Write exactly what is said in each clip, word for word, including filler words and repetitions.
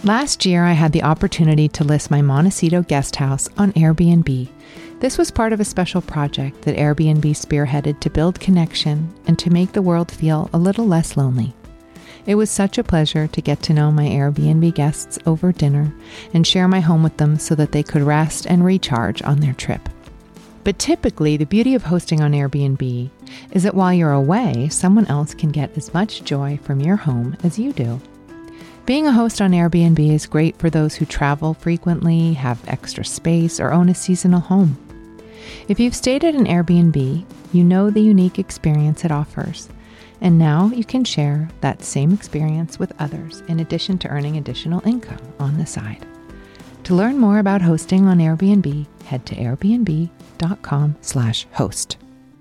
Last year, I had the opportunity to list my Montecito guest house on Airbnb. This was part of a special project that Airbnb spearheaded to build connection and to make the world feel a little less lonely. It was such a pleasure to get to know my Airbnb guests over dinner and share my home with them so that they could rest and recharge on their trip. But typically, the beauty of hosting on Airbnb is that while you're away, someone else can get as much joy from your home as you do. Being a host on Airbnb is great for those who travel frequently, have extra space, or own a seasonal home. If you've stayed at an Airbnb, you know the unique experience it offers. And now you can share that same experience with others in addition to earning additional income on the side. To learn more about hosting on Airbnb, head to airbnb.com slash host.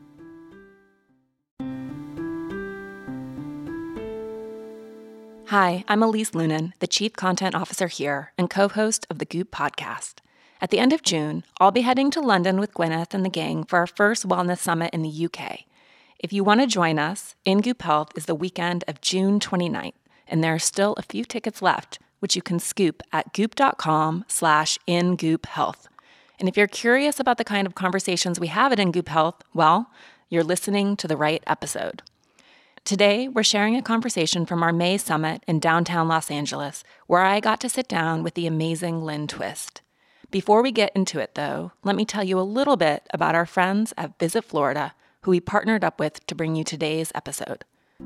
Hi, I'm Elise Lunan, the Chief Content Officer here and co-host of the Goop podcast. At the end of June, I'll be heading to London with Gwyneth and the gang for our first wellness summit in the U K. If you want to join us, In Goop Health is the weekend of June twenty-ninth, and there are still a few tickets left, which you can scoop at goop.com slash ingoophealth. And if you're curious about the kind of conversations we have at In Goop Health, well, you're listening to the right episode. Today, we're sharing a conversation from our May summit in downtown Los Angeles, where I got to sit down with the amazing Lynn Twist. Before we get into it, though, let me tell you a little bit about our friends at Visit Florida, who we partnered up with to bring you today's episode.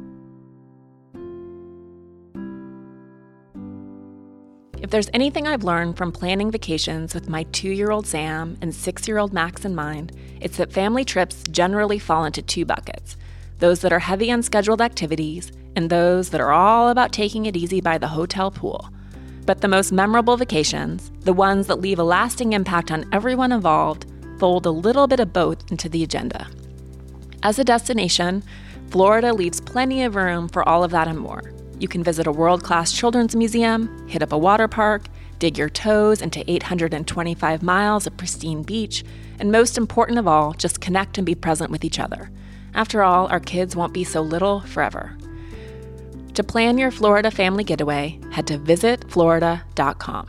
If there's anything I've learned from planning vacations with my two-year-old Sam and six-year-old Max in mind, it's that family trips generally fall into two buckets: those that are heavy on scheduled activities and those that are all about taking it easy by the hotel pool. But the most memorable vacations, the ones that leave a lasting impact on everyone involved, fold a little bit of both into the agenda. As a destination, Florida leaves plenty of room for all of that and more. You can visit a world-class children's museum, hit up a water park, dig your toes into eight hundred twenty-five miles of pristine beach, and most important of all, just connect and be present with each other. After all, our kids won't be so little forever. To plan your Florida family getaway, head to visit florida dot com.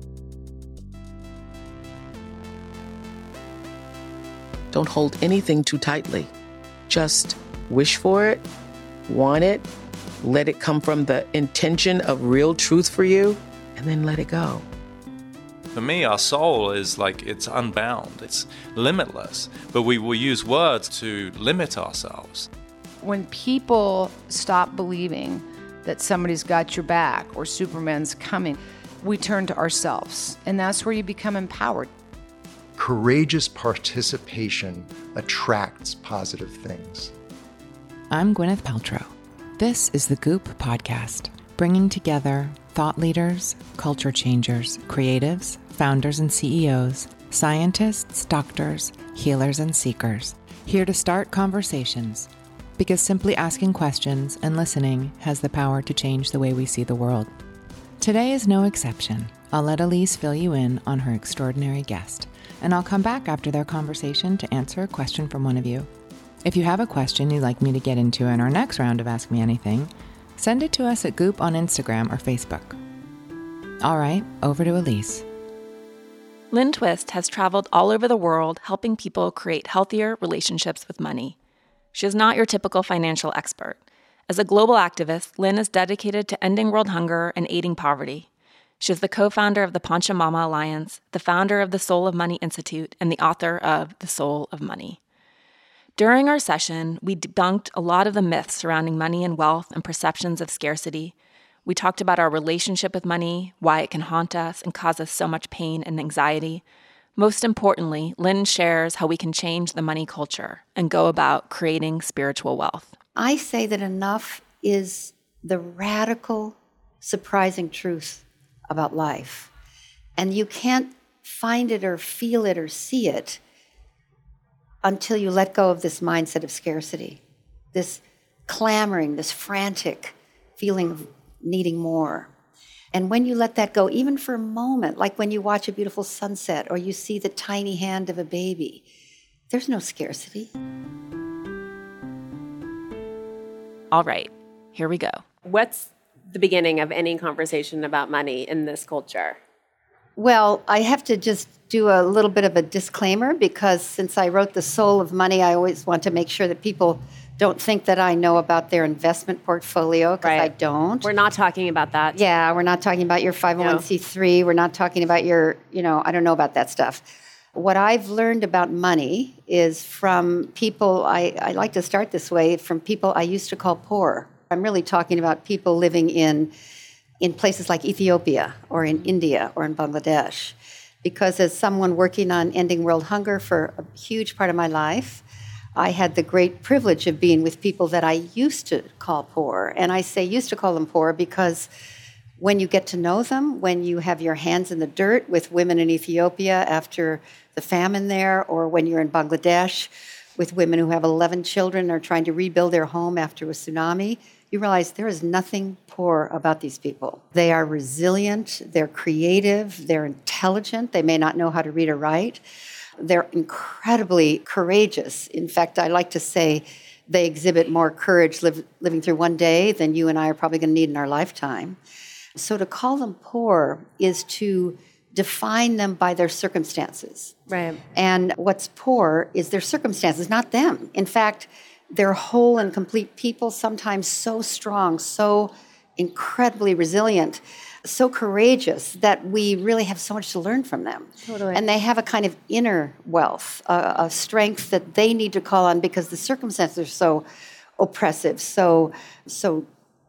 Don't hold anything too tightly. Just wish for it, want it, let it come from the intention of real truth for you, and then let it go. For me, our soul is like, it's unbound, it's limitless, but we will use words to limit ourselves. When people stop believing that somebody's got your back or Superman's coming, we turn to ourselves, and that's where you become empowered. Courageous participation attracts positive things. I'm Gwyneth Paltrow. This is the Goop podcast, bringing together thought leaders, culture changers, creatives, founders and C E Os, scientists, doctors, healers, and seekers, here to start conversations, because simply asking questions and listening has the power to change the way we see the world. Today is no exception. I'll let Elise fill you in on her extraordinary guest, and I'll come back after their conversation to answer a question from one of you. If you have a question you'd like me to get into in our next round of Ask Me Anything, send it to us at Goop on Instagram or Facebook. All right, over to Elise. Lynn Twist has traveled all over the world helping people create healthier relationships with money. She is not your typical financial expert. As a global activist, Lynn is dedicated to ending world hunger and aiding poverty. She is the co-founder of the Pachamama Alliance, the founder of the Soul of Money Institute, and the author of The Soul of Money. During our session, we debunked a lot of the myths surrounding money and wealth and perceptions of scarcity. We talked about our relationship with money, why it can haunt us and cause us so much pain and anxiety. Most importantly, Lynn shares how we can change the money culture and go about creating spiritual wealth. I say that enough is the radical, surprising truth about life. And you can't find it or feel it or see it until you let go of this mindset of scarcity, this clamoring, this frantic feeling of needing more. And when you let that go, even for a moment, like when you watch a beautiful sunset or you see the tiny hand of a baby, there's no scarcity. All right, here we go. What's the beginning of any conversation about money in this culture? Well, I have to just do a little bit of a disclaimer because since I wrote The Soul of Money, I always want to make sure that people don't think that I know about their investment portfolio, because Right. I don't. We're not talking about that. Yeah, we're not talking about your five oh one c three. We're not talking about your, you know, I don't know about that stuff. What I've learned about money is from people, I, I like to start this way, from people I used to call poor. I'm really talking about people living in in places like Ethiopia or in India or in Bangladesh. Because as someone working on ending world hunger for a huge part of my life, I had the great privilege of being with people that I used to call poor. And I say used to call them poor because when you get to know them, when you have your hands in the dirt with women in Ethiopia after the famine there, or when you're in Bangladesh with women who have eleven children and are trying to rebuild their home after a tsunami, you realize there is nothing poor about these people. They are resilient, they're creative, they're intelligent, they may not know how to read or write. They're incredibly courageous. In fact, I like to say they exhibit more courage live, living through one day than you and I are probably going to need in our lifetime. So to call them poor is to define them by their circumstances. Right. And what's poor is their circumstances, not them. In fact, they're whole and complete people, sometimes so strong, so incredibly resilient, so courageous that we really have so much to learn from them. Totally. And they have a kind of inner wealth, a, a strength that they need to call on because the circumstances are so oppressive, so so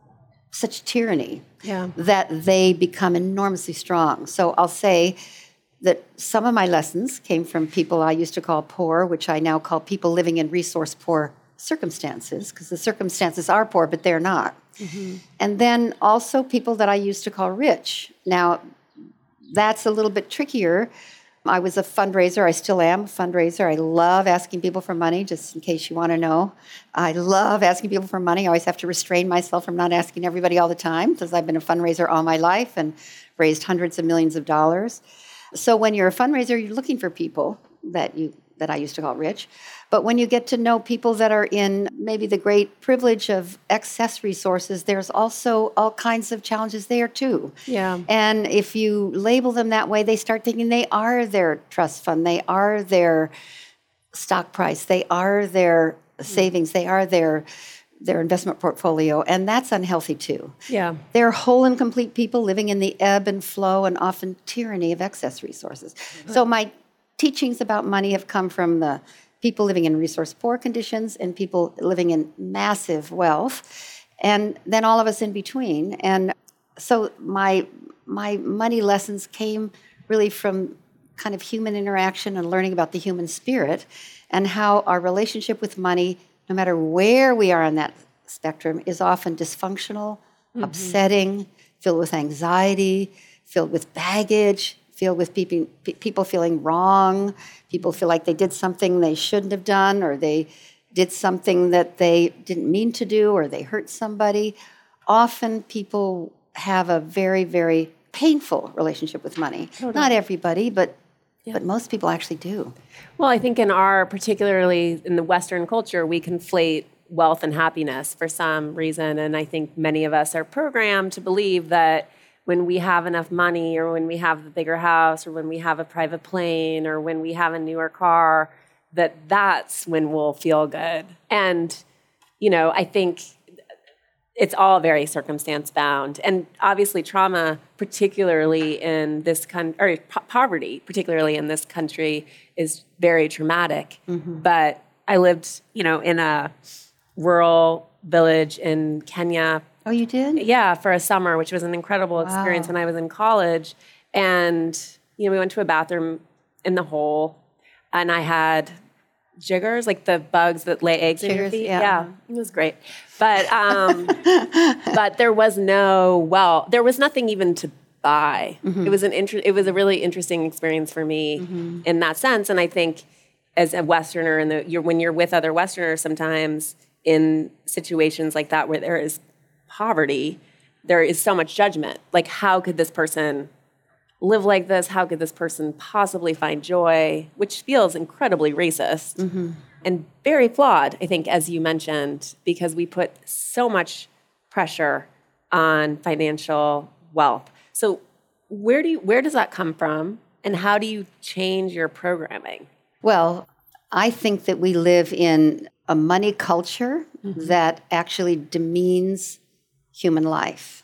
such tyranny, Yeah. that they become enormously strong. So I'll say that some of my lessons came from people I used to call poor, which I now call people living in resource-poor circumstances, because the circumstances are poor, but they're not. Mm-hmm. And then also people that I used to call rich. Now, that's a little bit trickier. I was a fundraiser. I still am a fundraiser. I love asking people for money, just in case you want to know. I love asking people for money. I always have to restrain myself from not asking everybody all the time, because I've been a fundraiser all my life and raised hundreds of millions of dollars. So when you're a fundraiser, you're looking for people that you that I used to call rich. But when you get to know people that are in maybe the great privilege of excess resources, there's also all kinds of challenges there too. Yeah. And if you label them that way, they start thinking they are their trust fund, they are their stock price, they are their savings, they are their their investment portfolio, and that's unhealthy too. Yeah. They're whole and complete people living in the ebb and flow and often tyranny of excess resources. So my teachings about money have come from the people living in resource-poor conditions and people living in massive wealth, and then all of us in between. And so my my money lessons came really from kind of human interaction and learning about the human spirit and how our relationship with money, no matter where we are on that spectrum, is often dysfunctional, mm-hmm. upsetting, filled with anxiety, filled with baggage, filled with people, people feeling wrong, people feel like they did something they shouldn't have done, or they did something that they didn't mean to do, or they hurt somebody. Often people have a very, very painful relationship with money. Totally. Not everybody, but yeah. but most people actually do. Well, I think in our, particularly in the Western culture, we conflate wealth and happiness for some reason. And I think many of us are programmed to believe that when we have enough money, or when we have a bigger house, or when we have a private plane, or when we have a newer car, that that's when we'll feel good. And, you know, I think it's all very circumstance bound. And obviously trauma, particularly in this country, or po- poverty, particularly in this country, is very traumatic. Mm-hmm. But I lived, you know, in a rural village in Kenya. Oh, you did? Yeah, for a summer, which was an incredible wow. experience when I was in college. And, you know, we went to a bathroom in the hole, and I had jiggers, like the bugs that lay eggs jiggers, in your feet. Yeah. yeah, it was great. But um, but there was no, well, there was nothing even to buy. Mm-hmm. It was an inter- It was a really interesting experience for me mm-hmm. in that sense. And I think as a Westerner, and the, you're, when you're with other Westerners, sometimes in situations like that where there is poverty, there is so much judgment. Like, how could this person live like this? How could this person possibly find joy? Which feels incredibly racist mm-hmm. and very flawed, I think, as you mentioned, because we put so much pressure on financial wealth. So where do you, where does that come from, and how do you change your programming? Well, I think that we live in a money culture mm-hmm. that actually demeans human life,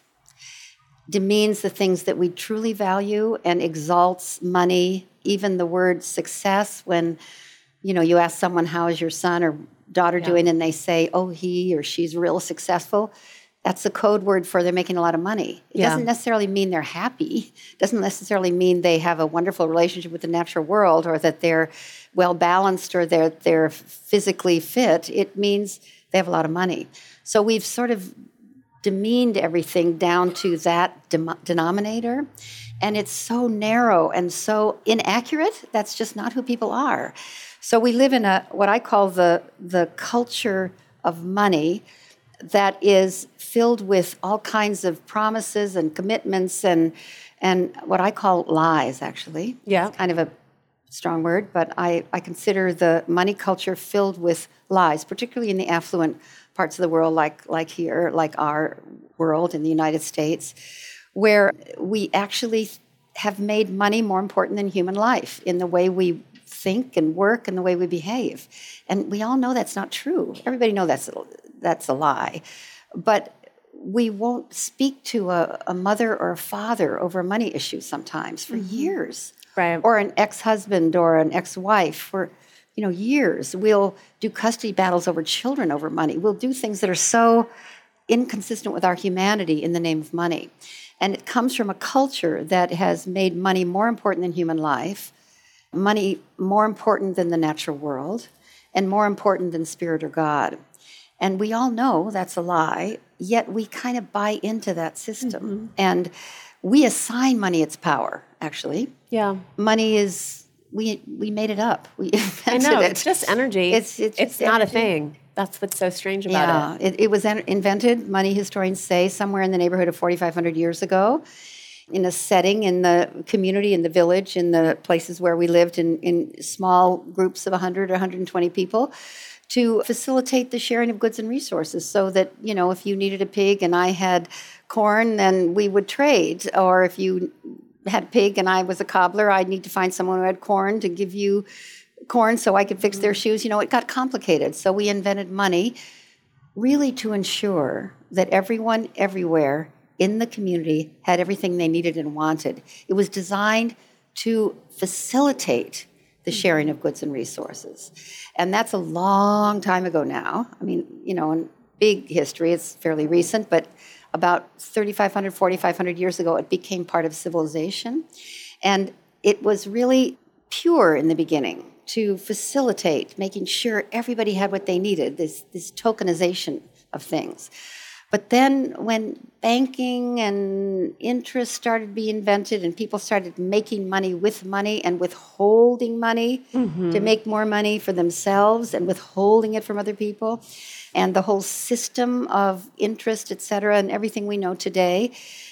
demeans the things that we truly value, and exalts money, even the word success. When, you know, you ask someone, how is your son or daughter yeah. doing, and they say, oh, he or she's real successful. That's the code word for they're making a lot of money. It yeah. doesn't necessarily mean they're happy. It doesn't necessarily mean they have a wonderful relationship with the natural world, or that they're well-balanced, or they're, they're physically fit. It means they have a lot of money. So we've sort of demeaned everything down to that de- denominator. And it's so narrow and so inaccurate. That's just not who people are. So we live in a what I call the the culture of money that is filled with all kinds of promises and commitments and and what I call lies, actually. Yeah. It's kind of a strong word, but I, I consider the money culture filled with lies, particularly in the affluent parts of the world, like like here, like our world in the United States, where we actually have made money more important than human life in the way we think and work and the way we behave. And we all know that's not true. Everybody knows that's a, that's a lie. But we won't speak to a, a mother or a father over a money issue sometimes for mm-hmm. years. Right. Or an ex-husband or an ex-wife for, you know, years. We'll do custody battles over children over money. We'll do things that are so inconsistent with our humanity in the name of money. And it comes from a culture that has made money more important than human life, money more important than the natural world, and more important than spirit or God. And we all know that's a lie, yet we kind of buy into that system. Mm-hmm. And we assign money its power, actually. Yeah. Money is, we we made it up. We invented I know, it. It's just energy. It's, it's, it's just not energy. a thing. That's what's so strange about yeah, it. it. It was en- invented, money historians say, somewhere in the neighborhood of forty-five hundred years ago, in a setting in the community, in the village, in the places where we lived in, in small groups of one hundred or one hundred twenty people, to facilitate the sharing of goods and resources, so that, you know, if you needed a pig and I had corn, then we would trade. Or if you had a pig and I was a cobbler, I'd need to find someone who had corn to give you corn so I could fix their shoes. You know, it got complicated. So we invented money really to ensure that everyone everywhere in the community had everything they needed and wanted. It was designed to facilitate the sharing of goods and resources. And that's a long time ago now. I mean, you know, in big history, it's fairly recent, but about thirty-five hundred, forty-five hundred years ago, it became part of civilization. And it was really pure in the beginning to facilitate making sure everybody had what they needed, this, this tokenization of things. But then when banking and interest started to be invented and people started making money with money and withholding money mm-hmm. to make more money for themselves and withholding it from other people, and the whole system of interest, et cetera, and everything we know today,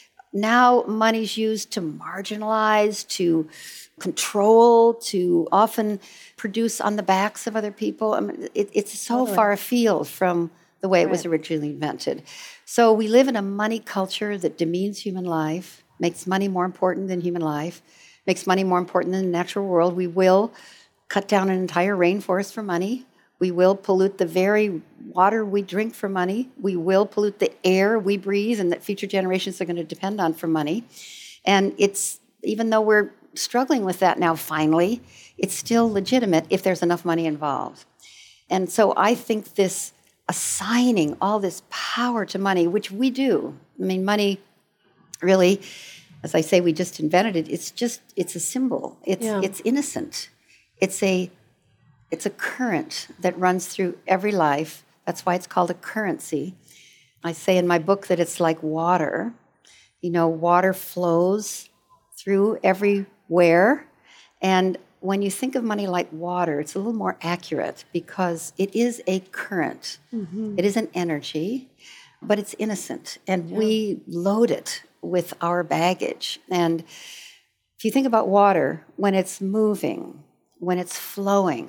now money's used to marginalize, to control, to often produce on the backs of other people. I mean, it, it's so totally. far afield from the way it was originally invented. So we live in a money culture that demeans human life, makes money more important than human life, makes money more important than the natural world. We will cut down an entire rainforest for money. We will pollute the very water we drink for money. We will pollute the air we breathe and that future generations are going to depend on for money. And it's, even though we're struggling with that now finally, it's still legitimate if there's enough money involved. And so I think this assigning all this power to money, which we do. I mean, money really, as I say, we just invented it. It's just, it's a symbol. It's yeah. it's innocent. It's a it's a current that runs through every life. That's why it's called a currency. I say in my book that it's like water. You know, water flows through everywhere. And when you think of money like water, it's a little more accurate because it is a current. Mm-hmm. It is an energy, but it's innocent. And yeah. we load it with our baggage. And if you think about water, when it's moving, when it's flowing,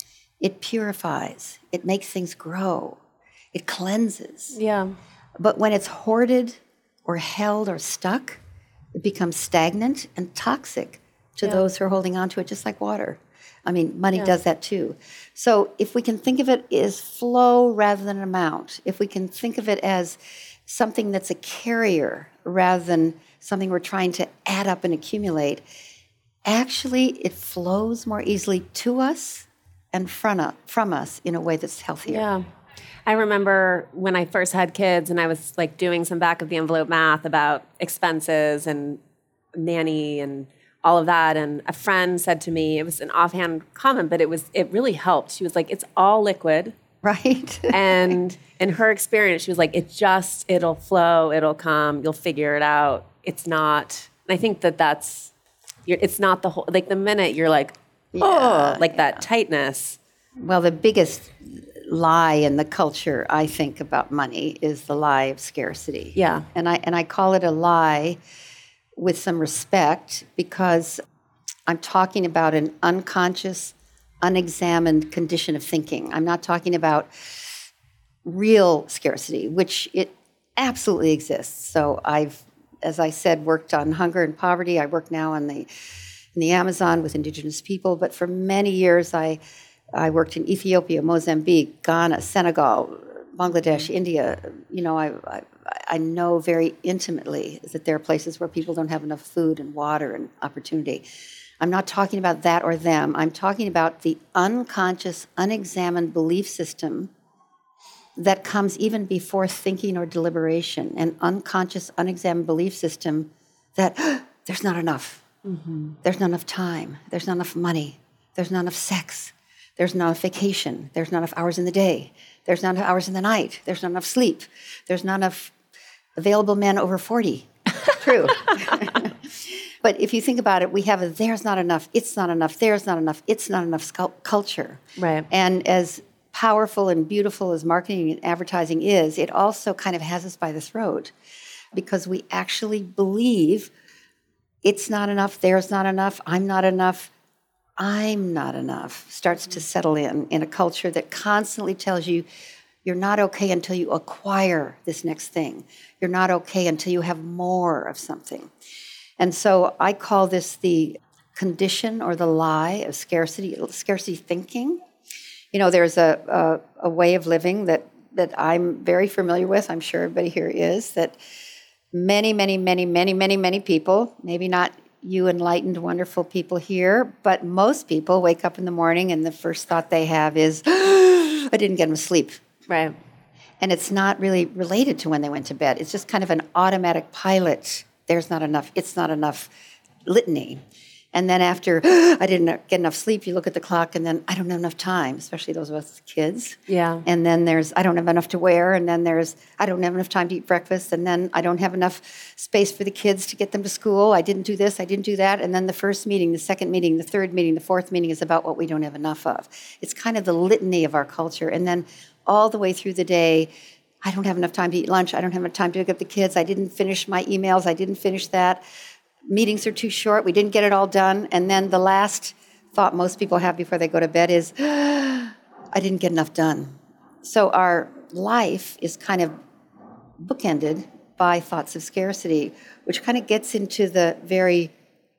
it purifies. It makes things grow. It cleanses. Yeah. But when it's hoarded, or held or stuck, it becomes stagnant and toxic to Yeah. those who are holding on to it, just like water. I mean, money Yeah. does that too. So if we can think of it as flow rather than amount, if we can think of it as something that's a carrier rather than something we're trying to add up and accumulate, actually it flows more easily to us and from, u- from us in a way that's healthier. Yeah. I remember when I first had kids and I was like doing some back of the envelope math about expenses and nanny and all of that. And a friend said to me, it was an offhand comment, but it was, it really helped. She was like, it's all liquid. Right? And in her experience, she was like, it just, it'll flow, it'll come, you'll figure it out. It's not, and I think that that's, you're, it's not the whole, like the minute you're like, oh, like that tightness. Well, the biggest lie in the culture, I think, about money is the lie of scarcity. Yeah. And I and I call it a lie with some respect because I'm talking about an unconscious, unexamined condition of thinking. I'm not talking about real scarcity, which it absolutely exists. So I've, as I said, worked on hunger and poverty. I work now on the in the Amazon with indigenous people, but for many years I I worked in Ethiopia, Mozambique, Ghana, Senegal, Bangladesh, India. You know, I, I I know very intimately that there are places where people don't have enough food and water and opportunity. I'm not talking about that or them. I'm talking about the unconscious, unexamined belief system that comes even before thinking or deliberation, an unconscious, unexamined belief system that there's not enough. Mm-hmm. There's not enough time. There's not enough money. There's not enough sex. There's not enough vacation. There's not enough hours in the day. There's not enough hours in the night. There's not enough sleep. There's not enough available men over forty. True. But if you think about it, we have a there's not enough, it's not enough, there's not enough, it's not enough scu- culture. Right. And as powerful and beautiful as marketing and advertising is, it also kind of has us by the throat because we actually believe it's not enough, there's not enough, I'm not enough, I'm not enough starts to settle in in a culture that constantly tells you you're not okay until you acquire this next thing. You're not okay until you have more of something. And so I call this the condition or the lie of scarcity, scarcity thinking. You know, there's a, a, a way of living that, that I'm very familiar with, I'm sure everybody here is, that many, many, many, many, many, many people, maybe not you enlightened, wonderful people here, but most people wake up in the morning and the first thought they have is, I didn't get enough sleep. Right. And it's not really related to when they went to bed. It's just kind of an automatic pilot. There's not enough, it's not enough litany. And then after, I didn't get enough sleep, you look at the clock and then I don't have enough time, especially those of us with kids. Yeah. And then there's, I don't have enough to wear. And then there's, I don't have enough time to eat breakfast. And then I don't have enough space for the kids to get them to school. I didn't do this, I didn't do that. And then the first meeting, the second meeting, the third meeting, the fourth meeting is about what we don't have enough of. It's kind of the litany of our culture. And then all the way through the day, I don't have enough time to eat lunch. I don't have enough time to pick up the kids. I didn't finish my emails. I didn't finish that. Meetings are too short. We didn't get it all done. And then the last thought most people have before they go to bed is, I didn't get enough done. So our life is kind of bookended by thoughts of scarcity, which kind of gets into the very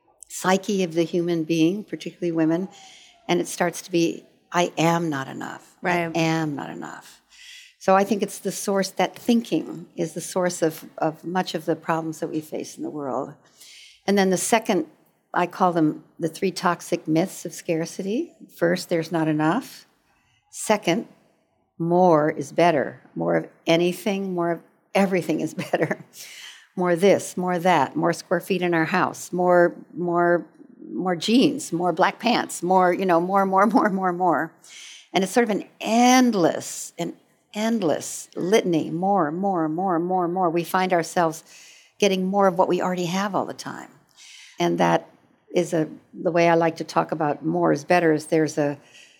psyche of the human being, particularly women. And it starts to be, I am not enough. Right. I am not enough. So I think it's the source, that thinking is the source of, of much of the problems that we face in the world. And then the second, I call them the three toxic myths of scarcity. First, there's not enough. Second, more is better. More of anything, more of everything is better. More this, more that, more square feet in our house, more, more, more jeans, more black pants, more, you know, more, more, more, more, more. And it's sort of an endless, an endless litany, more, more, more, more, more. We find ourselves getting more of what we already have all the time. And that is a the way I like to talk about more is better is there's a,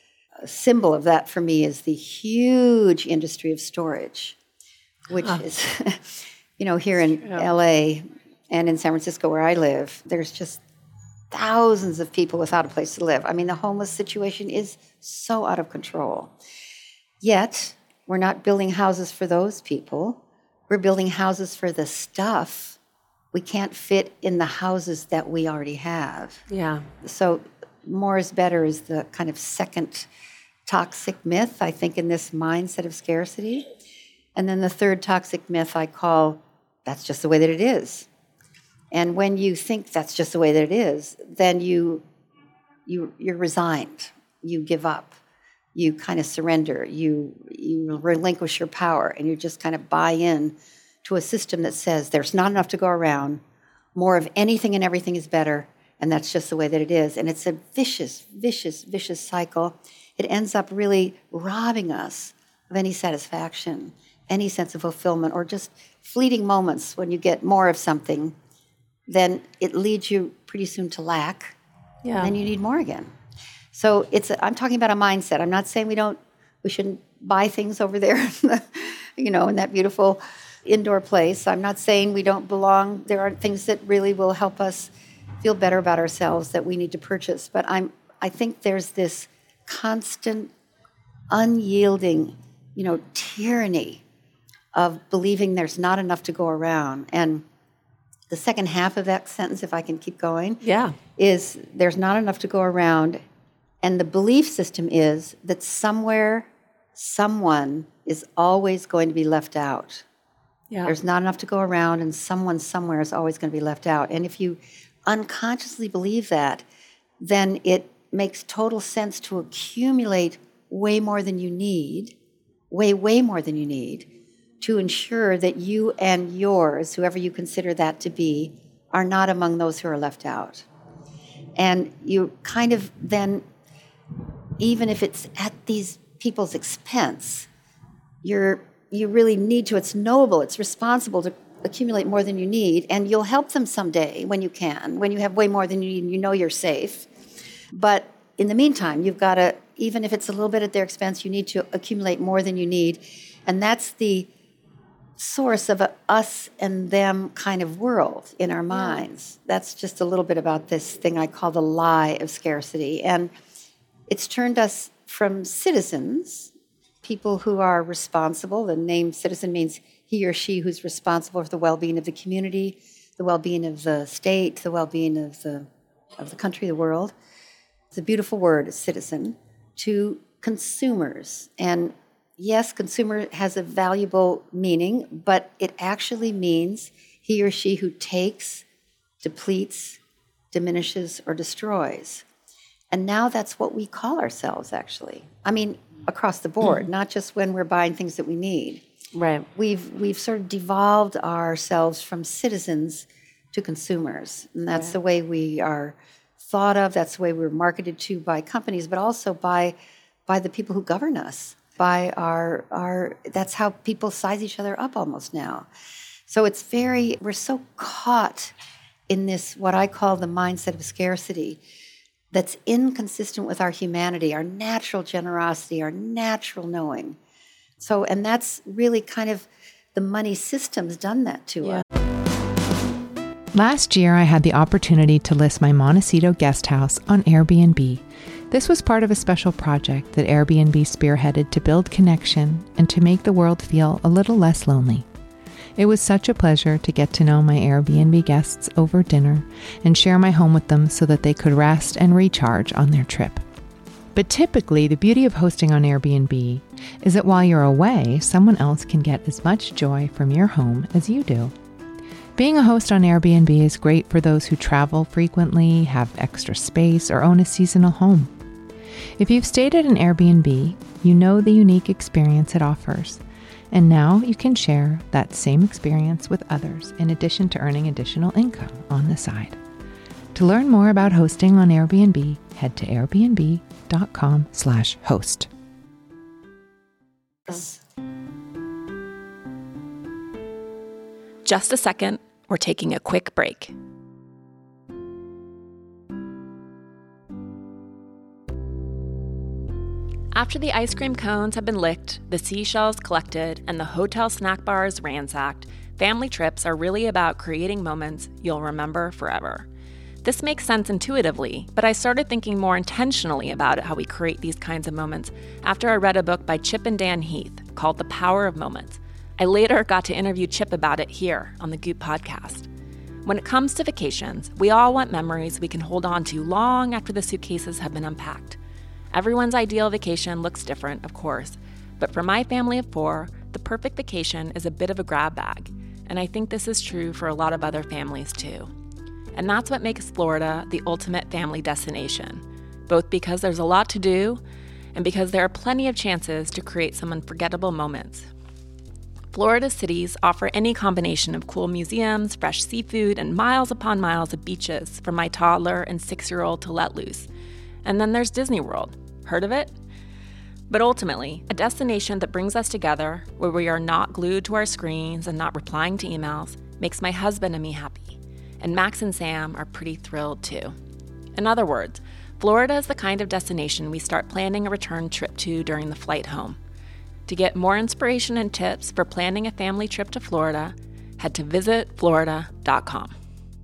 a symbol of that for me is the huge industry of storage, which huh. is, you know, here in yeah. L A and in San Francisco where I live, there's just thousands of people without a place to live. I mean, the homeless situation is so out of control. Yet, we're not building houses for those people. we're building houses for the stuff. We can't fit in the houses that we already have. Yeah. So more is better is the kind of second toxic myth, I think, in this mindset of scarcity. And then the third toxic myth I call, that's just the way that it is. And when you think that's just the way that it is, then you, you, you're resigned. You give up. You kind of surrender. You, you relinquish your power, and you just kind of buy in to a system that says there's not enough to go around, more of anything and everything is better, and that's just the way that it is. And it's a vicious, vicious, vicious cycle. It ends up really robbing us of any satisfaction, any sense of fulfillment, or just fleeting moments when you get more of something. Then it leads you pretty soon to lack. Yeah. And then you need more again. So it's a, I'm talking about a mindset. I'm not saying we don't, we shouldn't buy things over there, you know, in that beautiful indoor place. I'm not saying we don't belong. There are things that really will help us feel better about ourselves that we need to purchase. But I'm, I think there's this constant, unyielding, you know, tyranny of believing there's not enough to go around. And the second half of that sentence, if I can keep going, yeah, is there's not enough to go around. And the belief system is that somewhere, someone is always going to be left out. Yeah. There's not enough to go around, and someone somewhere is always going to be left out. And if you unconsciously believe that, then it makes total sense to accumulate way more than you need, way, way more than you need, to ensure that you and yours, whoever you consider that to be, are not among those who are left out. And you kind of then, even if it's at these people's expense, you're you really need to, it's noble, it's responsible to accumulate more than you need, and you'll help them someday when you can, when you have way more than you need and you know you're safe. But in the meantime, you've got to, even if it's a little bit at their expense, you need to accumulate more than you need. And that's the source of a us and them kind of world in our minds. Yeah. That's just a little bit about this thing I call the lie of scarcity. And it's turned us from citizens, people who are responsible. The name citizen means he or she who's responsible for the well-being of the community, the well-being of the state, the well-being of the of the country, the world. It's a beautiful word, citizen, to consumers. And yes, consumer has a valuable meaning, but it actually means he or she who takes, depletes, diminishes, or destroys. And now that's what we call ourselves, actually. I mean, across the board, mm. not just when we're buying things that we need. Right. We've we've sort of devolved ourselves from citizens to consumers. And that's right. the way we are thought of, that's the way we're marketed to by companies, but also by by the people who govern us. By our our that's how people size each other up almost now. So it's very, we're so caught in this, what I call the mindset of scarcity, that's inconsistent with our humanity, our natural generosity, our natural knowing. So, and that's really kind of, the money system's done that to yeah. us. Last year, I had the opportunity to list my Montecito guest house on Airbnb. This was part of a special project that Airbnb spearheaded to build connection and to make the world feel a little less lonely. It was such a pleasure to get to know my Airbnb guests over dinner and share my home with them so that they could rest and recharge on their trip. But typically, the beauty of hosting on Airbnb is that while you're away, someone else can get as much joy from your home as you do. Being a host on Airbnb is great for those who travel frequently, have extra space, or own a seasonal home. If you've stayed at an Airbnb, you know the unique experience it offers. And now you can share that same experience with others in addition to earning additional income on the side. To learn more about hosting on Airbnb, head to airbnb.com slash host. Just a second, we're taking a quick break. After the ice cream cones have been licked, the seashells collected, and the hotel snack bars ransacked, family trips are really about creating moments you'll remember forever. This makes sense intuitively, but I started thinking more intentionally about how we create these kinds of moments after I read a book by Chip and Dan Heath called The Power of Moments, I later got to interview Chip about it here on the Goop podcast. When it comes to vacations, we all want memories we can hold on to long after the suitcases have been unpacked. Everyone's ideal vacation looks different, of course, but for my family of four, the perfect vacation is a bit of a grab bag, and I think this is true for a lot of other families too. And that's what makes Florida the ultimate family destination, both because there's a lot to do and because there are plenty of chances to create some unforgettable moments. Florida cities offer any combination of cool museums, fresh seafood, and miles upon miles of beaches for my toddler and six-year-old to let loose. And then there's Disney World. Heard of it? But ultimately, a destination that brings us together, where we are not glued to our screens and not replying to emails, makes my husband and me happy. And Max and Sam are pretty thrilled too. In other words, Florida is the kind of destination we start planning a return trip to during the flight home. To get more inspiration and tips for planning a family trip to Florida, head to visit florida dot com.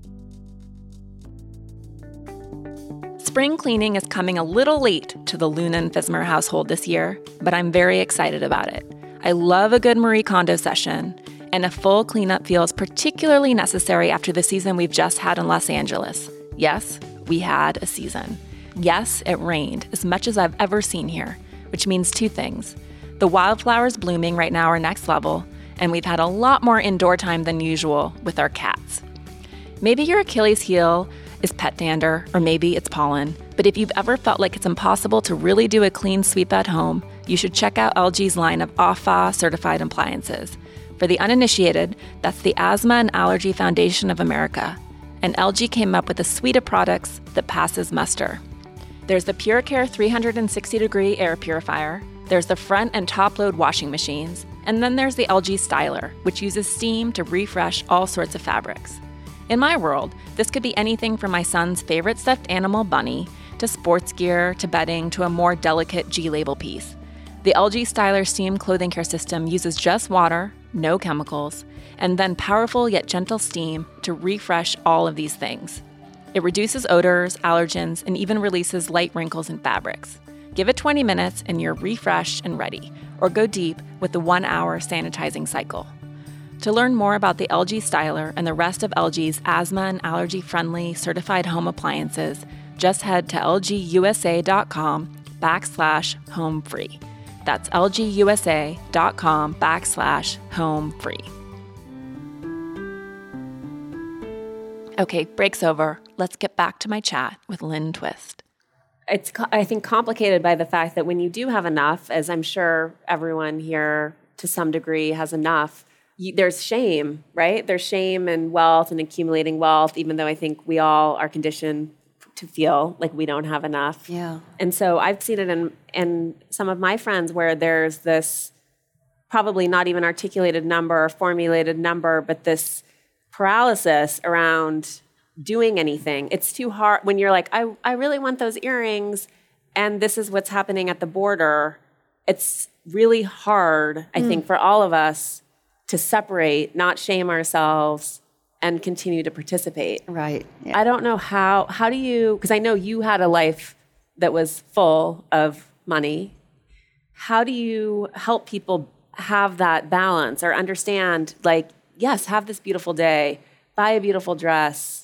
Spring cleaning is coming a little late to the Lunan Fismer household this year, but I'm very excited about it. I love a good Marie Kondo session, and a full cleanup feels particularly necessary after the season we've just had in Los Angeles. Yes, we had a season. Yes, it rained, as much as I've ever seen here, which means two things. The wildflowers blooming right now are next level, and we've had a lot more indoor time than usual with our cats. Maybe your Achilles heel is pet dander, or maybe it's pollen, but if you've ever felt like it's impossible to really do a clean sweep at home, you should check out L G's line of A F A certified appliances. For the uninitiated, that's the Asthma and Allergy Foundation of America, and L G came up with a suite of products that passes muster. There's the PureCare three sixty degree air purifier, there's the front and top load washing machines, and then there's the L G Styler, which uses steam to refresh all sorts of fabrics. In my world, this could be anything from my son's favorite stuffed animal bunny, to sports gear, to bedding, to a more delicate G-label piece. The L G Styler steam clothing care system uses just water, no chemicals, and then powerful yet gentle steam to refresh all of these things. It reduces odors, allergens, and even releases light wrinkles in fabrics. Give it twenty minutes and you're refreshed and ready, or go deep with the one-hour sanitizing cycle. To learn more about the L G Styler and the rest of L G's asthma and allergy-friendly certified home appliances, just head to lgusa.com backslash home free. That's lgusa.com backslash home free. Okay, break's over. Let's get back to my chat with Lynn Twist. It's, I think, complicated by the fact that when you do have enough, as I'm sure everyone here to some degree has enough, you, there's shame, right? There's shame and wealth and accumulating wealth, even though I think we all are conditioned to feel like we don't have enough. Yeah. And so I've seen it in, in some of my friends where there's this probably not even articulated number or formulated number, but this paralysis around doing anything. It's too hard when you're like, I, I really want those earrings, and this is what's happening at the border. It's really hard, I mm. think, for all of us to separate, not shame ourselves, and continue to participate. Right. Yeah. I don't know how, how do you, because I know you had a life that was full of money. How do you help people have that balance or understand, like, yes, have this beautiful day, buy a beautiful dress,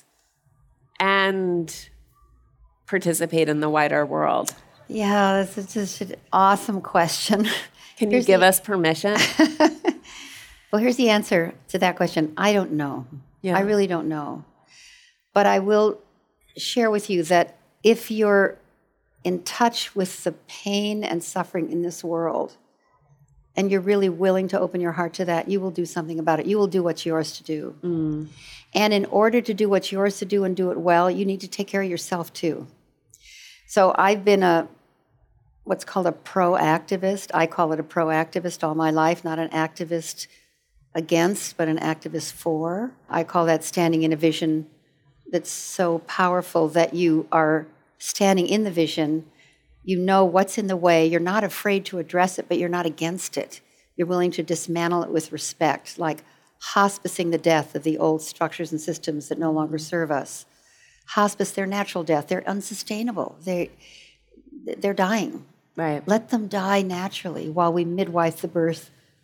and participate in the wider world? Yeah, this is just an awesome question. Can you here's give the, us permission? Well, here's the answer to that question. I don't know. Yeah. I really don't know. But I will share with you that if you're in touch with the pain and suffering in this world, and you're really willing to open your heart to that, you will do something about it. You will do what's yours to do. Mm. And in order to do what's yours to do and do it well, you need to take care of yourself too. So I've been a what's called a pro-activist. I call it a pro-activist all my life, not an activist against, but an activist for. I call that standing in a vision that's so powerful that you are standing in the vision. You know what's in the way. You're not afraid to address it, but you're not against it. You're willing to dismantle it with respect, like hospicing the death of the old structures and systems that no longer serve us. Hospice their natural death. They're unsustainable. They, they're dying. Right. Let them die naturally while we midwife the birth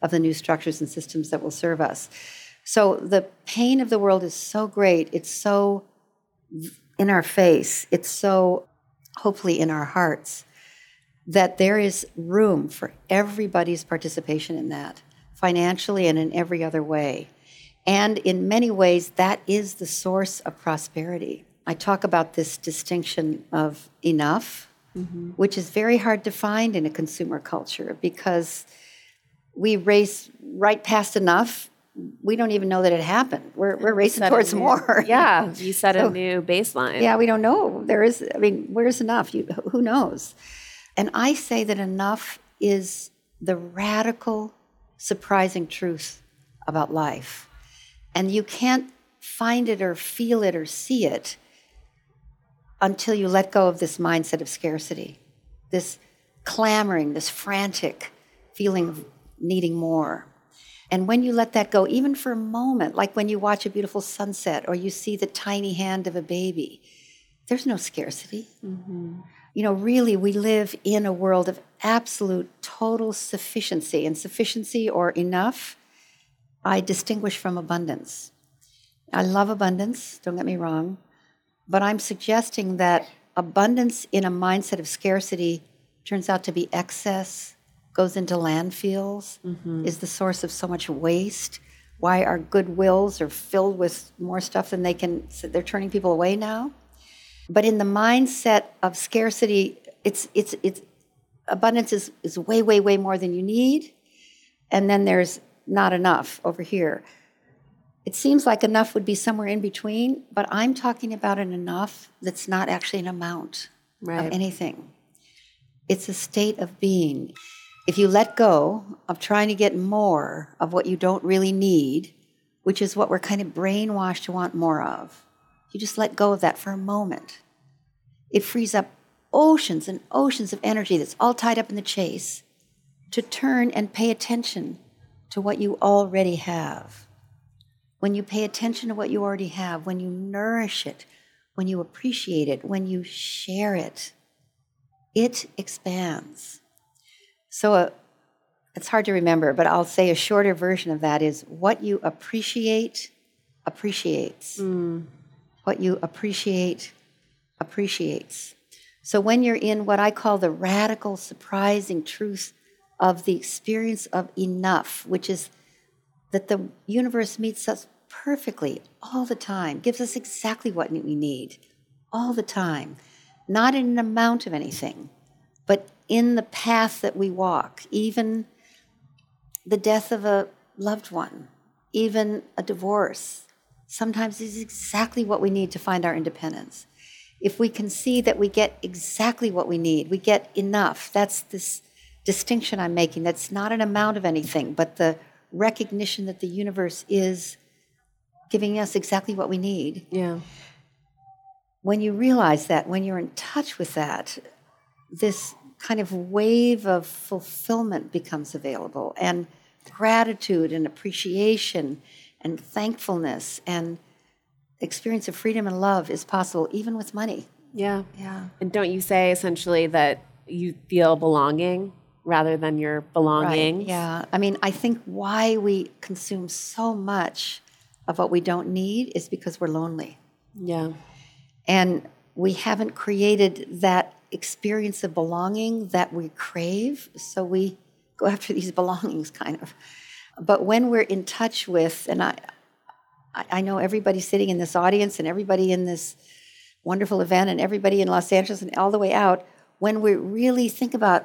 of the new structures and systems that will serve us. So the pain of the world is so great. It's so in our face. It's so hopefully in our hearts that there is room for everybody's participation in that, financially and in every other way. And in many ways, that is the source of prosperity. I talk about this distinction of enough, mm-hmm. which is very hard to find in a consumer culture because we race right past enough. We don't even know that it happened. We're we're racing towards new, more. Yeah, you set so, a new baseline. Yeah, we don't know. There is, I mean, where's enough? You, who knows? And I say that enough is the radical, surprising truth about life. And you can't find it or feel it or see it until you let go of this mindset of scarcity, this clamoring, this frantic feeling of needing more. And when you let that go, even for a moment, like when you watch a beautiful sunset or you see the tiny hand of a baby, there's no scarcity. Mm-hmm. You know, really, we live in a world of absolute, total sufficiency. And sufficiency or enough, I distinguish from abundance. I love abundance, don't get me wrong, but I'm suggesting that abundance in a mindset of scarcity turns out to be excess, goes into landfills, mm-hmm. is the source of so much waste. Why our goodwills are filled with more stuff than they can, they're turning people away now. But in the mindset of scarcity, it's it's it's abundance is, is way, way, way more than you need. And then there's not enough over here. It seems like enough would be somewhere in between, but I'm talking about an enough that's not actually an amount right. of anything. It's a state of being. If you let go of trying to get more of what you don't really need, which is what we're kind of brainwashed to want more of, you just let go of that for a moment. It frees up oceans and oceans of energy that's all tied up in the chase to turn and pay attention to what you already have. When you pay attention to what you already have, when you nourish it, when you appreciate it, when you share it, it expands. So uh, it's hard to remember, but I'll say a shorter version of that is what you appreciate, appreciates. Mm. What you appreciate, appreciates. So when you're in what I call the radical, surprising truth of the experience of enough, which is that the universe meets us perfectly all the time, gives us exactly what we need all the time, not in an amount of anything, but in the path that we walk, even the death of a loved one, even a divorce, sometimes is exactly what we need to find our independence. If we can see that we get exactly what we need, we get enough, that's this distinction I'm making. That's not an amount of anything, but the recognition that the universe is giving us exactly what we need. Yeah. When you realize that, when you're in touch with that, this kind of wave of fulfillment becomes available, and gratitude and appreciation and thankfulness and experience of freedom and love is possible even with money. Yeah. Yeah. And don't you say essentially that you feel belonging rather than your belongings? Right. Yeah. I mean, I think why we consume so much of what we don't need is because we're lonely. Yeah. And we haven't created that experience of belonging that we crave, so we go after these belongings kind of. But when we're in touch with, and I, I know everybody sitting in this audience and everybody in this wonderful event and everybody in Los Angeles and all the way out, when we really think about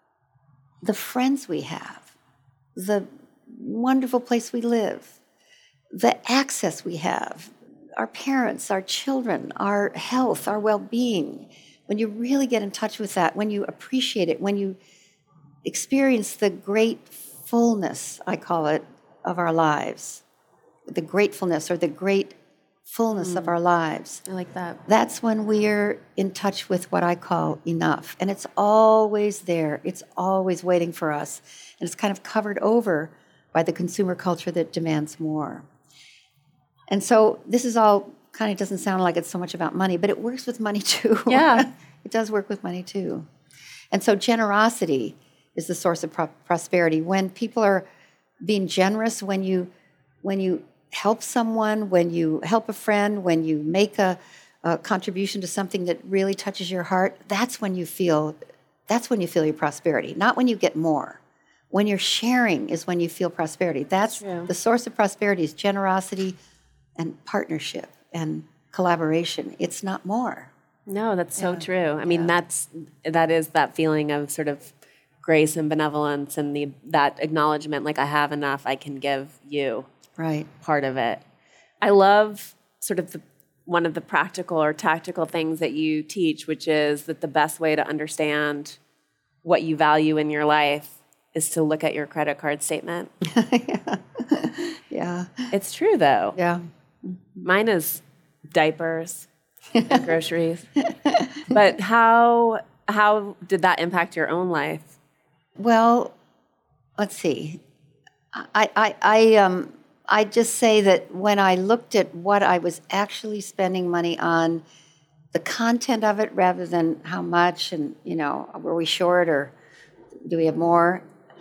the friends we have, the wonderful place we live, the access we have, our parents, our children, our health, our well-being, when you really get in touch with that, when you appreciate it, when you experience the great fullness, I call it, of our lives, the gratefulness or the great fullness mm. of our lives. I like that. That's when we're in touch with what I call enough. And it's always there. It's always waiting for us. And it's kind of covered over by the consumer culture that demands more. And so this is all kind of doesn't sound like it's so much about money, but it works with money too. Yeah. It does work with money too. And so generosity is the source of pro- prosperity. When people are being generous when you when you help someone, when you help a friend, when you make a, a contribution to something that really touches your heart, that's when you feel that's when you feel your prosperity, not when you get more. When you're sharing is when you feel prosperity. That's True. The source of prosperity is generosity and partnership and collaboration. It's not more. No, that's so Yeah. true. I mean, Yeah. that's that is that feeling of sort of grace and benevolence and the that acknowledgement, like I have enough, I can give you Right. part of it. I love sort of the one of the practical or tactical things that you teach, which is that the best way to understand what you value in your life is to look at your credit card statement. Yeah. It's true, though. Yeah. Mine is diapers and groceries. But how how did that impact your own life? Well, let's see. I, I, I, um, I just say that when I looked at what I was actually spending money on, the content of it rather than how much and, you know, were we short or do we have more?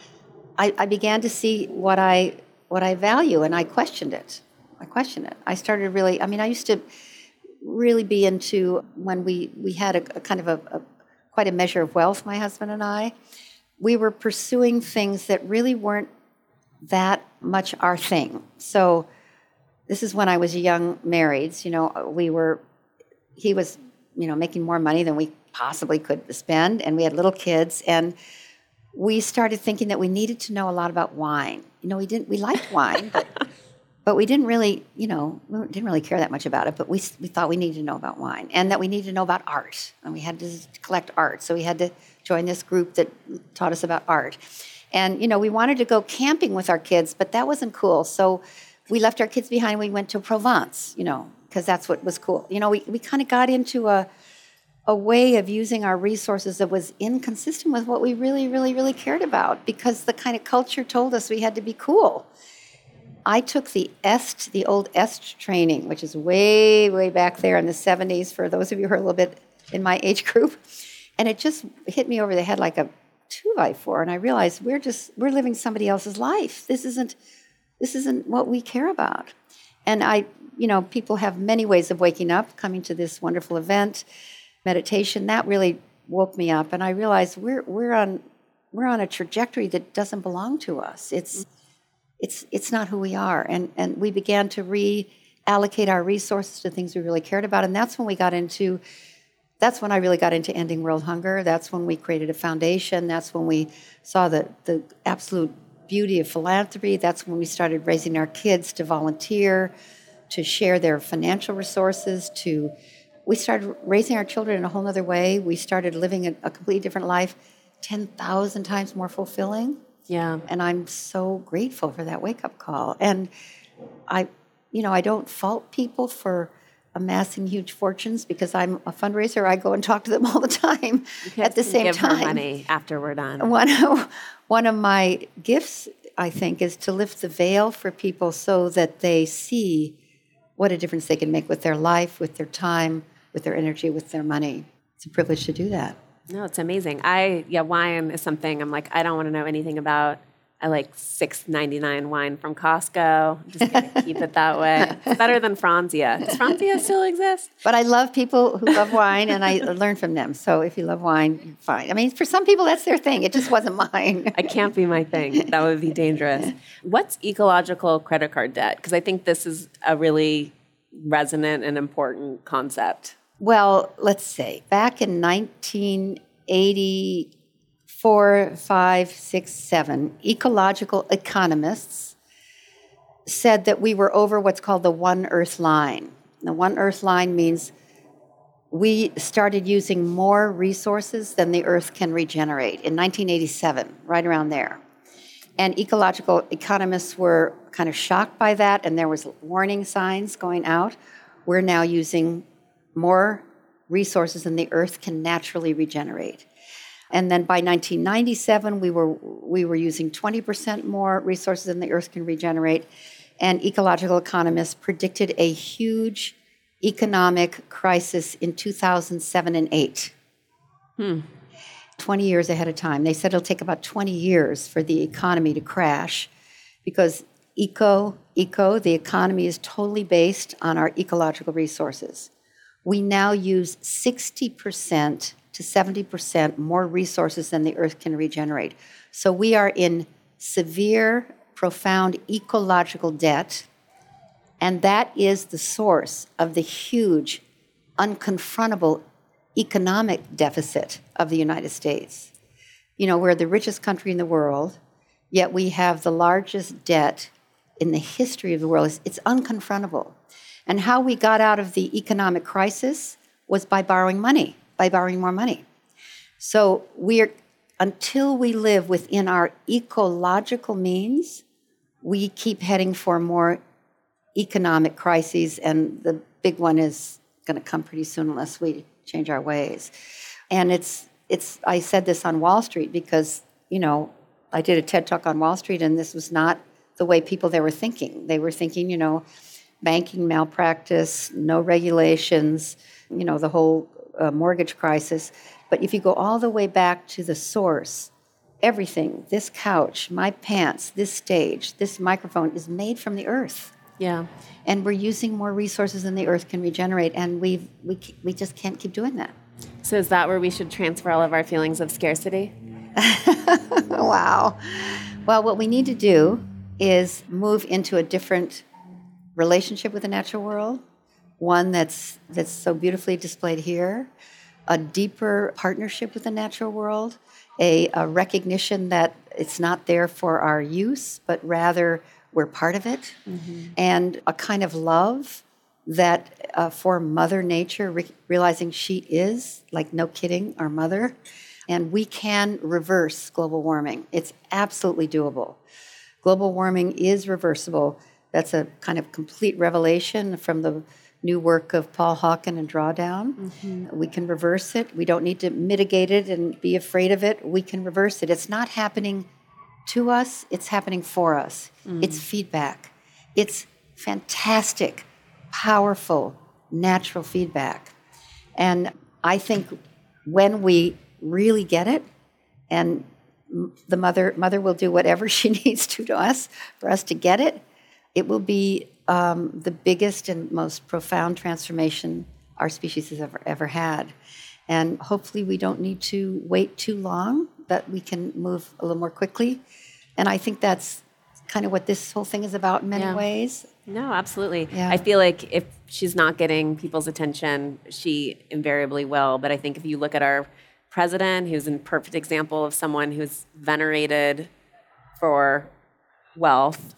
I, I began to see what I what I value, and I questioned it. I questioned it. I started really, I mean, I used to really be into when we, we had a, a kind of a, a quite a measure of wealth, my husband and I. We were pursuing things that really weren't that much our thing. So this is when I was young married. You know, we were, he was, you know, making more money than we possibly could spend, and we had little kids, and we started thinking that we needed to know a lot about wine. You know, we didn't, we liked wine, but, but we didn't really, you know, we didn't really care that much about it, but we, we thought we needed to know about wine and that we needed to know about art, and we had to collect art. So we had to join this group that taught us about art. And, you know, we wanted to go camping with our kids, but that wasn't cool. So we left our kids behind. We went to Provence, you know, because that's what was cool. You know, we, we kind of got into a a way of using our resources that was inconsistent with what we really, really, really cared about, because the kind of culture told us we had to be cool. I took the EST, the old EST training, which is way, way back there in the seventies, for those of you who are a little bit in my age group, and it just hit me over the head like a two by four, and I realized we're just we're living somebody else's life. This isn't this isn't what we care about. And I, you know, people have many ways of waking up, coming to this wonderful event, meditation. That really woke me up, and I realized we're we're on we're on a trajectory that doesn't belong to us. It's it's it's not who we are, and and we began to reallocate our resources to things we really cared about, and that's when we got into. That's when I really got into ending world hunger. That's when we created a foundation. That's when we saw the, the absolute beauty of philanthropy. That's when we started raising our kids to volunteer, to share their financial resources, to we started raising our children in a whole other way. We started living a, a completely different life, ten thousand times more fulfilling. Yeah. And I'm so grateful for that wake-up call. And I, you know, I don't fault people for amassing huge fortunes, because I'm a fundraiser. I go and talk to them all the time at the same give time. Her money after we're done. One of, one of my gifts, I think, is to lift the veil for people so that they see what a difference they can make with their life, with their time, with their energy, with their money. It's a privilege to do that. No, it's amazing. I yeah, wine is something I'm like, I don't want to know anything about. I like six ninety-nine wine from Costco. I'm just going to keep it that way. It's better than Franzia. Does Franzia still exist? But I love people who love wine, and I learn from them. So if you love wine, you're fine. I mean, for some people, that's their thing. It just wasn't mine. I can't be my thing. That would be dangerous. What's ecological credit card debt? Because I think this is a really resonant and important concept. Well, let's say back in nineteen eighty. Four, five, six, seven, ecological economists said that we were over what's called the One Earth line. The One Earth line means we started using more resources than the Earth can regenerate in nineteen eighty-seven, right around there. And ecological economists were kind of shocked by that, and there was warning signs going out. We're now using more resources than the Earth can naturally regenerate. And then by nineteen ninety-seven, we were we were using twenty percent more resources than the Earth can regenerate. And ecological economists predicted a huge economic crisis in two thousand seven and eight. Hmm. twenty years ahead of time. They said it'll take about twenty years for the economy to crash. because eco, eco, the economy is totally based on our ecological resources. We now use sixty percent to seventy percent more resources than the earth can regenerate. So we are in severe, profound ecological debt, and that is the source of the huge, unconfrontable economic deficit of the United States. You know, we're the richest country in the world, yet we have the largest debt in the history of the world. It's, it's unconfrontable. And how we got out of the economic crisis was by borrowing money, by borrowing more money. So we're, until we live within our ecological means, we keep heading for more economic crises, and the big one is going to come pretty soon unless we change our ways. And it's, it's, I said this on Wall Street because, you know, I did a TED Talk on Wall Street, and this was not the way people there were thinking. They were thinking, you know, banking malpractice, no regulations, you know, the whole uh, mortgage crisis. But if you go all the way back to the source, everything, this couch, my pants, this stage, this microphone is made from the earth. Yeah. And we're using more resources than the earth can regenerate, and we've, we we just can't keep doing that. So is that where we should transfer all of our feelings of scarcity? Wow. Well, what we need to do is move into a different relationship with the natural world, one that's that's so beautifully displayed here, a deeper partnership with the natural world, a, a recognition that it's not there for our use, but rather we're part of it, mm-hmm. and a kind of love that uh, for Mother Nature, re- realizing she is, like no kidding, our mother, and we can reverse global warming. It's absolutely doable. Global warming is reversible. That's a kind of complete revelation from the new work of Paul Hawken and Drawdown. Mm-hmm. We can reverse it. We don't need to mitigate it and be afraid of it. We can reverse it. It's not happening to us. It's happening for us. Mm. It's feedback. It's fantastic, powerful, natural feedback. And I think when we really get it, and the mother mother will do whatever she needs to to us for us to get it, it will be um, the biggest and most profound transformation our species has ever ever had. And hopefully we don't need to wait too long, but we can move a little more quickly. And I think that's kind of what this whole thing is about in many yeah. ways. No, absolutely. Yeah. I feel like if she's not getting people's attention, she invariably will. But I think if you look at our president, who's a perfect example of someone who's venerated for wealth,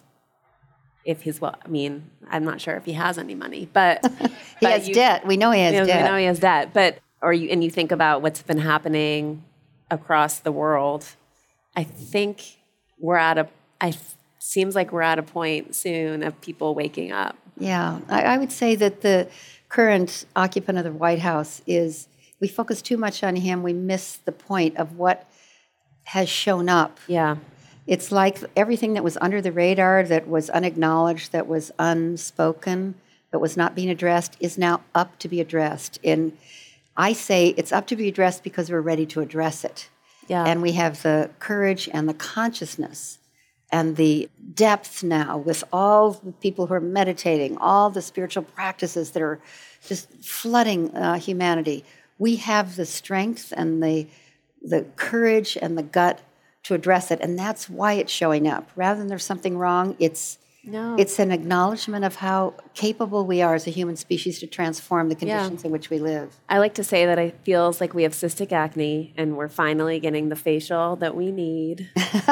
if he's well, I mean, I'm not sure if he has any money, but he but has you, debt. We know he has you know, debt. We know he has debt. But or you and you think about what's been happening across the world. I think we're at a. I seems like we're at a point soon of people waking up. Yeah, I, I would say that the current occupant of the White House is. We focus too much on him. We miss the point of what has shown up. Yeah. It's like everything that was under the radar, that was unacknowledged, that was unspoken, that was not being addressed, is now up to be addressed. And I say it's up to be addressed because we're ready to address it. Yeah. And we have the courage and the consciousness and the depth now with all the people who are meditating, all the spiritual practices that are just flooding uh, humanity. We have the strength and the the courage and the gut to address it, and that's why it's showing up. Rather than there's something wrong, it's no. it's an acknowledgement of how capable we are as a human species to transform the conditions yeah. in which we live. I like to say that it feels like we have cystic acne, and we're finally getting the facial that we need.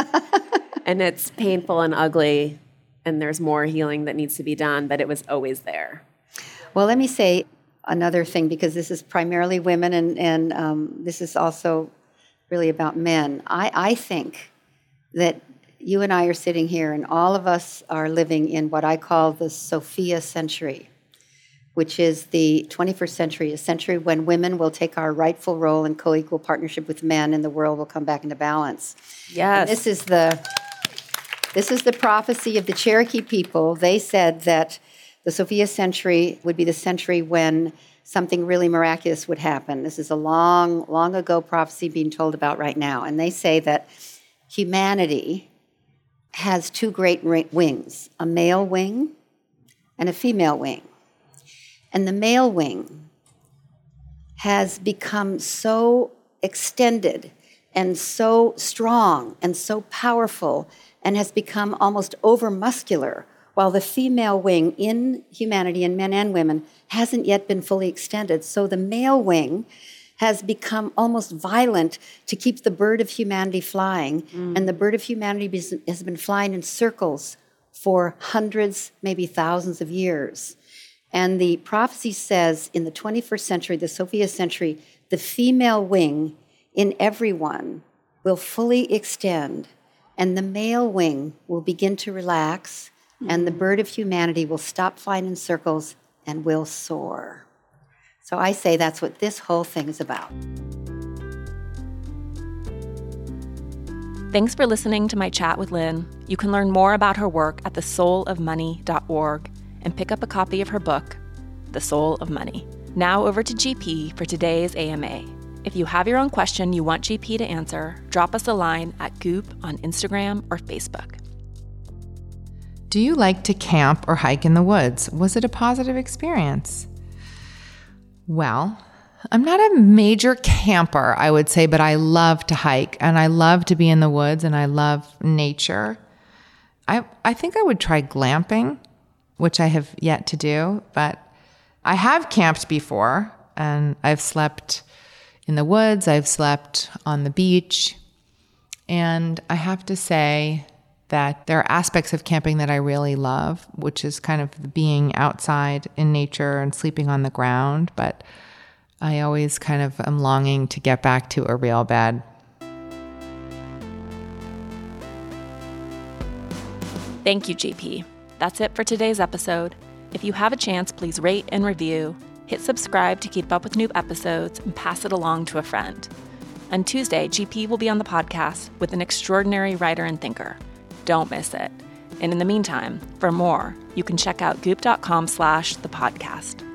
And it's painful and ugly, and there's more healing that needs to be done, but it was always there. Well, let me say another thing, because this is primarily women, and, and um, this is also really about men. I, I think that you and I are sitting here, and all of us are living in what I call the Sophia century, which is the twenty-first century, a century when women will take our rightful role in co-equal partnership with men, and the world will come back into balance. Yes. And this is the this is the prophecy of the Cherokee people. They said that the Sophia century would be the century when something really miraculous would happen. This is a long, long ago prophecy being told about right now. And they say that humanity has two great wings, a male wing and a female wing. And the male wing has become so extended and so strong and so powerful and has become almost over-muscular, while the female wing in humanity, in men and women, hasn't yet been fully extended. So the male wing has become almost violent to keep the bird of humanity flying. Mm. And the bird of humanity has been flying in circles for hundreds, maybe thousands of years. And the prophecy says in the twenty-first century, the Sophia century, the female wing in everyone will fully extend, and the male wing will begin to relax, mm. and the bird of humanity will stop flying in circles and will soar. So I say that's what this whole thing is about. Thanks for listening to my chat with Lynn. You can learn more about her work at the soul of money dot org and pick up a copy of her book, The Soul of Money. Now over to G P for today's A M A. If you have your own question you want G P to answer, drop us a line at Goop on Instagram or Facebook. Do you like to camp or hike in the woods? Was it a positive experience? Well, I'm not a major camper, I would say, but I love to hike and I love to be in the woods and I love nature. I I think I would try glamping, which I have yet to do, but I have camped before and I've slept in the woods, I've slept on the beach, and I have to say that there are aspects of camping that I really love, which is kind of being outside in nature and sleeping on the ground, but I always kind of am longing to get back to a real bed. Thank you, G P. That's it for today's episode. If you have a chance, please rate and review, hit subscribe to keep up with new episodes, and pass it along to a friend. On Tuesday, G P will be on the podcast with an extraordinary writer and thinker. Don't miss it. And in the meantime, for more, you can check out goop dot com slash the podcast.